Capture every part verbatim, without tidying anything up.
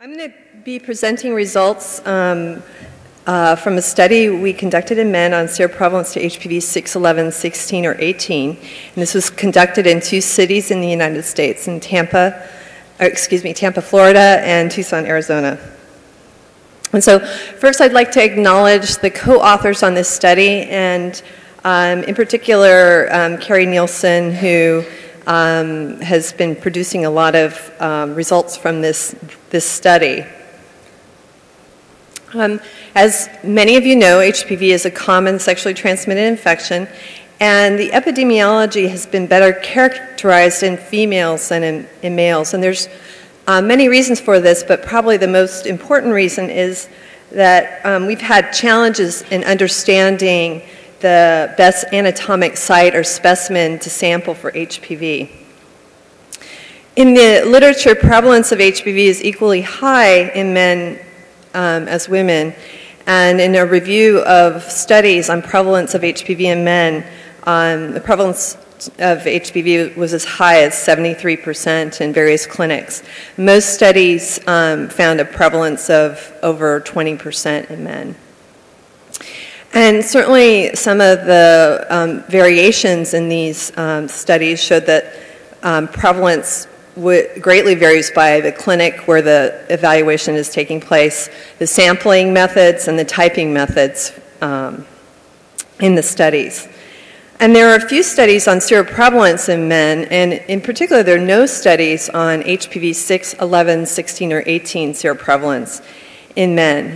I'm going to be presenting results um, uh, from a study we conducted in men on seroprevalence to H P V six, eleven, sixteen, or eighteen. And this was conducted in two cities in the United States, in Tampa, or excuse me, Tampa, Florida, and Tucson, Arizona. And so first I'd like to acknowledge the co-authors on this study, and um, in particular, um, Carrie Nielsen, who Um, has been producing a lot of um, results from this, this study. Um, as many of you know, H P V is a common sexually transmitted infection, and the epidemiology has been better characterized in females than in, in males. And there's uh, many reasons for this, but probably the most important reason is that um, we've had challenges in understanding the best anatomic site or specimen to sample for H P V. In the literature, prevalence of H P V is equally high in men um, as women, and in a review of studies on prevalence of H P V in men, um, the prevalence of H P V was as high as seventy-three percent in various clinics. Most studies um, found a prevalence of over twenty percent in men. And certainly some of the um, variations in these um, studies showed that um, prevalence greatly varies by the clinic where the evaluation is taking place, the sampling methods, and the typing methods um, in the studies. And there are a few studies on seroprevalence in men, and in particular there are no studies on H P V six, eleven, sixteen, or eighteen seroprevalence in men.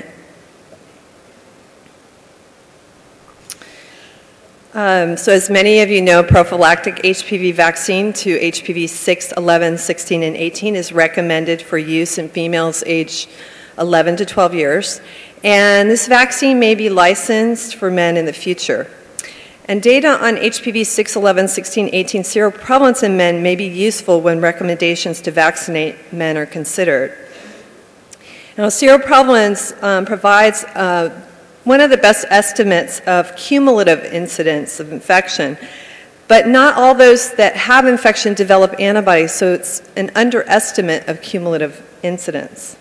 Um, so as many of you know, prophylactic H P V vaccine to H P V six, eleven, sixteen, and eighteen is recommended for use in females aged eleven to twelve years. And this vaccine may be licensed for men in the future. And data on H P V six, eleven, sixteen, eighteen seroprevalence in men may be useful when recommendations to vaccinate men are considered. Now, seroprevalence um, provides uh, one of the best estimates of cumulative incidence of infection, but not all those that have infection develop antibodies, so it's an underestimate of cumulative incidence.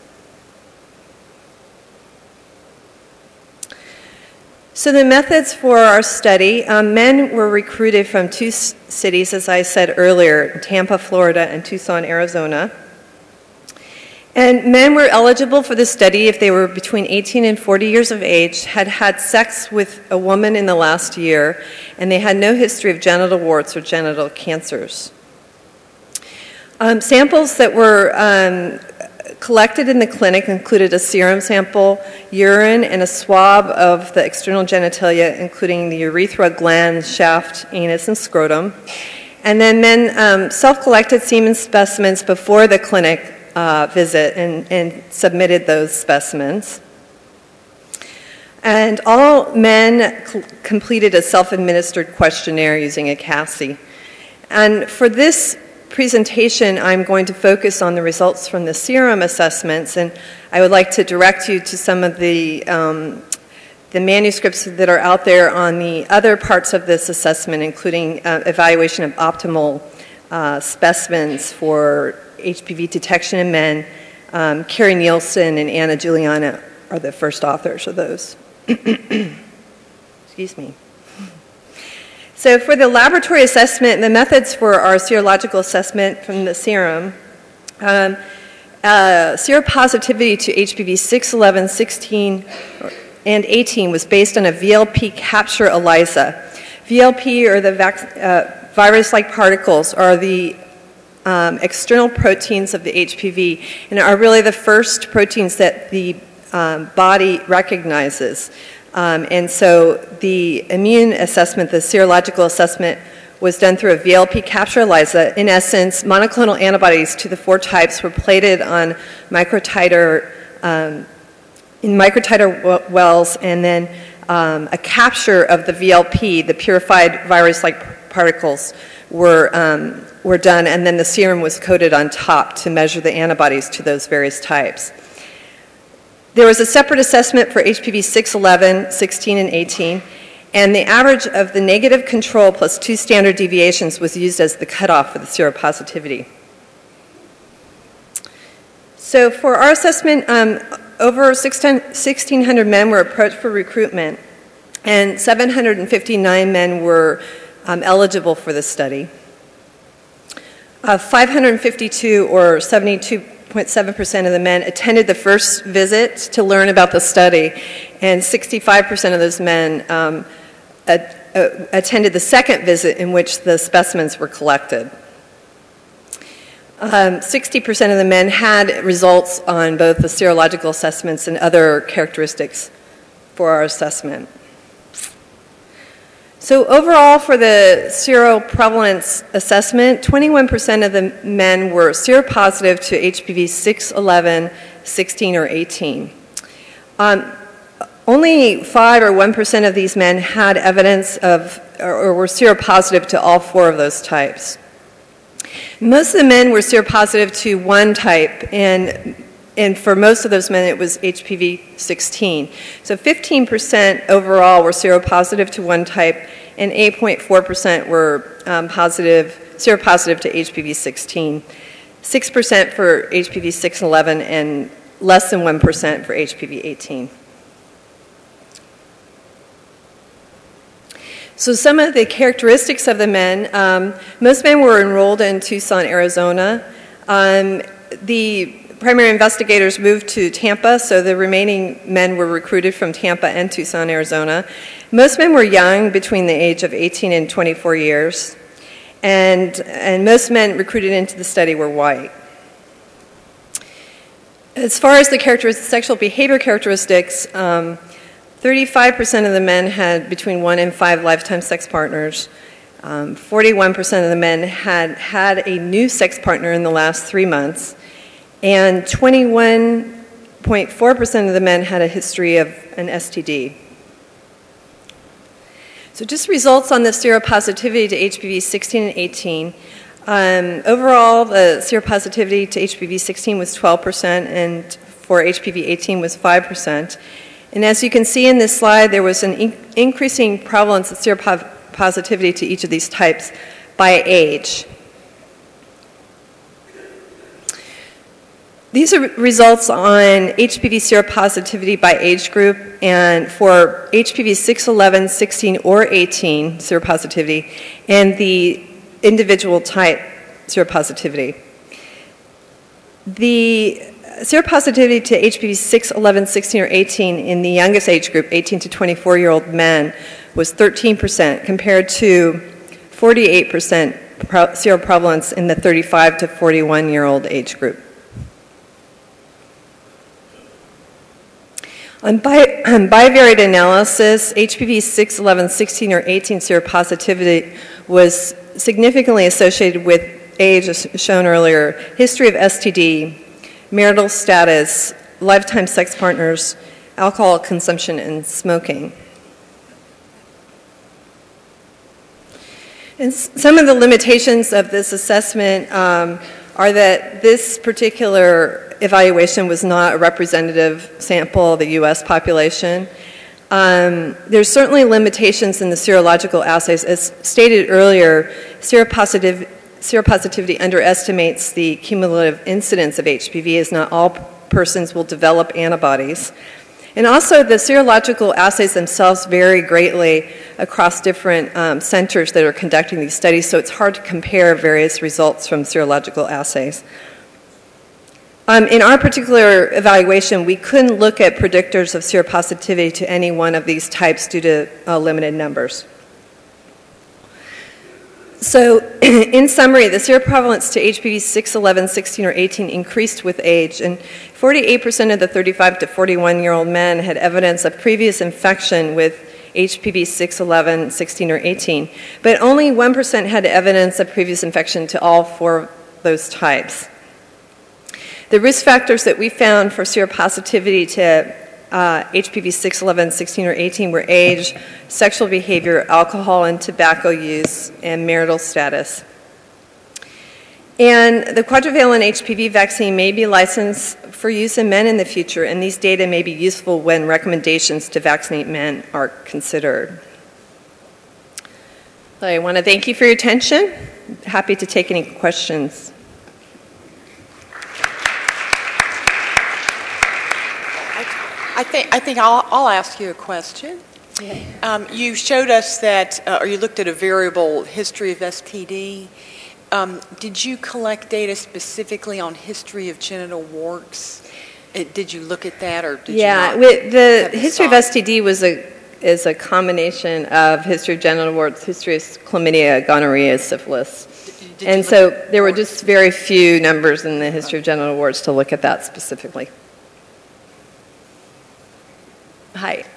So the methods for our study, um, men were recruited from two s- cities, as I said earlier, Tampa, Florida, and Tucson, Arizona. And men were eligible for the study if they were between eighteen and forty years of age, had had sex with a woman in the last year, and they had no history of genital warts or genital cancers. Um, samples that were um, collected in the clinic included a serum sample, urine, and a swab of the external genitalia, including the urethra, gland, shaft, anus, and scrotum. And then men um, self-collected semen specimens before the clinic Uh, visit and, and submitted those specimens. And all men cl- completed a self-administered questionnaire using a C A S I. And for this presentation, I'm going to focus on the results from the serum assessments, and I would like to direct you to some of the, um, the manuscripts that are out there on the other parts of this assessment, including uh, evaluation of optimal uh, specimens for H P V detection in men. Um, Carrie Nielsen and Anna Juliana are the first authors of those. Excuse me. So for the laboratory assessment, the methods for our serological assessment from the serum, um, uh, seropositivity to H P V six, eleven, sixteen, and eighteen was based on a V L P capture ELISA. V L P, or the vac- uh, virus-like particles, are the Um, external proteins of the H P V, and are really the first proteins that the um, body recognizes. Um, and so the immune assessment, the serological assessment, was done through a V L P capture ELISA. In essence, monoclonal antibodies to the four types were plated on microtiter, um, in microtiter w- wells, and then um, a capture of the V L P, the purified virus-like particles, were um, were done, and then the serum was coated on top to measure the antibodies to those various types. There was a separate assessment for H P V six, eleven, sixteen, and eighteen, and the average of the negative control plus two standard deviations was used as the cutoff for the seropositivity. So for our assessment, um, over sixteen hundred men were approached for recruitment, and seven hundred fifty-nine men were um, eligible for the study. Uh, five hundred fifty-two, or seventy-two point seven percent of the men, attended the first visit to learn about the study, and sixty-five percent of those men um, at, uh, attended the second visit in which the specimens were collected. Um, sixty percent of the men had results on both the serological assessments and other characteristics for our assessment. So overall, for the seroprevalence assessment, twenty-one percent of the men were seropositive to H P V six, eleven, sixteen, or eighteen. Um, only five or one percent of these men had evidence of, or, or were seropositive to all four of those types. Most of the men were seropositive to one type, and And for most of those men, it was H P V sixteen. So fifteen percent overall were seropositive to one type, and eight point four percent were um, positive, seropositive to H P V sixteen. six percent for H P V six and eleven, and less than one percent for H P V eighteen. So some of the characteristics of the men, um, most men were enrolled in Tucson, Arizona. Um, the primary investigators moved to Tampa, so the remaining men were recruited from Tampa and Tucson, Arizona. Most men were young, between the age of eighteen and twenty-four years, and, and most men recruited into the study were white. As far as the characteristics, sexual behavior characteristics, um, thirty-five percent of the men had between one and five lifetime sex partners. Um, forty-one percent of the men had had a new sex partner in the last three months. And twenty-one point four percent of the men had a history of an S T D. So just results on the seropositivity to H P V sixteen and eighteen. Um, overall, the seropositivity to H P V sixteen was twelve percent, and for H P V eighteen was five percent. And as you can see in this slide, there was an in- increasing prevalence of seropositivity to each of these types by age. These are results on H P V seropositivity by age group, and for H P V six, eleven, sixteen, or eighteen seropositivity, and the individual type seropositivity. The seropositivity to H P V six, eleven, sixteen, or eighteen in the youngest age group, eighteen to twenty-four-year-old men, was thirteen percent compared to forty-eight percent seroprevalence in the thirty-five to forty-one-year-old age group. On bi- bivariate analysis, H P V six, eleven, sixteen, or eighteen seropositivity was significantly associated with age, as shown earlier, history of S T D, marital status, lifetime sex partners, alcohol consumption, and smoking. And some of the limitations of this assessment um, are that this particular evaluation was not a representative sample of the U S population. Um, there's certainly limitations in the serological assays. As stated earlier, seropositiv- seropositivity underestimates the cumulative incidence of H P V, as not all persons will develop antibodies. And also, the serological assays themselves vary greatly across different um, centers that are conducting these studies, so it's hard to compare various results from serological assays. Um, in our particular evaluation, we couldn't look at predictors of seropositivity to any one of these types due to uh, limited numbers. So, in summary, the seroprevalence to H P V six, eleven, sixteen, or eighteen increased with age, and forty-eight percent of the thirty-five to forty-one-year-old men had evidence of previous infection with H P V six, eleven, sixteen, or eighteen, but only one percent had evidence of previous infection to all four of those types. The risk factors that we found for seropositivity to uh, H P V six, eleven, sixteen, or eighteen were age, sexual behavior, alcohol and tobacco use, and marital status. And the quadrivalent H P V vaccine may be licensed for use in men in the future, and these data may be useful when recommendations to vaccinate men are considered. I want to thank you for your attention. Happy to take any questions. I think I think I'll, I'll ask you a question. Um, you showed us that, uh, or you looked at a variable history of S T D. Um, did you collect data specifically on history of genital warts? It, did you look at that, or did yeah, you not? Yeah, the have the history of size? S T D was a is a combination of history of genital warts, history of chlamydia, gonorrhea, syphilis. Did- did you And look so at there were warts? just very few numbers in the history of genital warts to look at that specifically. Hi.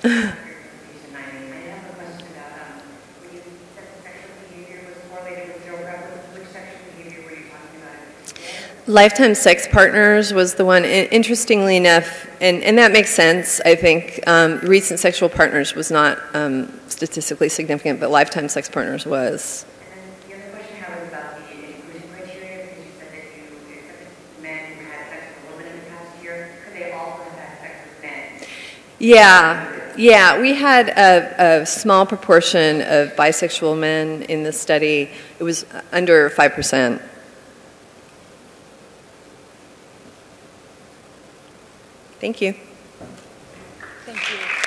Lifetime sex partners was the one. I- Interestingly enough, and, and that makes sense, I think, um, recent sexual partners was not um, statistically significant, but lifetime sex partners was. And then the other question I have is about the inclusion criteria, because you said that you accepted men who had sex with women in the past year. Could they also have had sex with men? Yeah, yeah. We had a, a small proportion of bisexual men in the study. It was under five percent. Thank you. Thank you.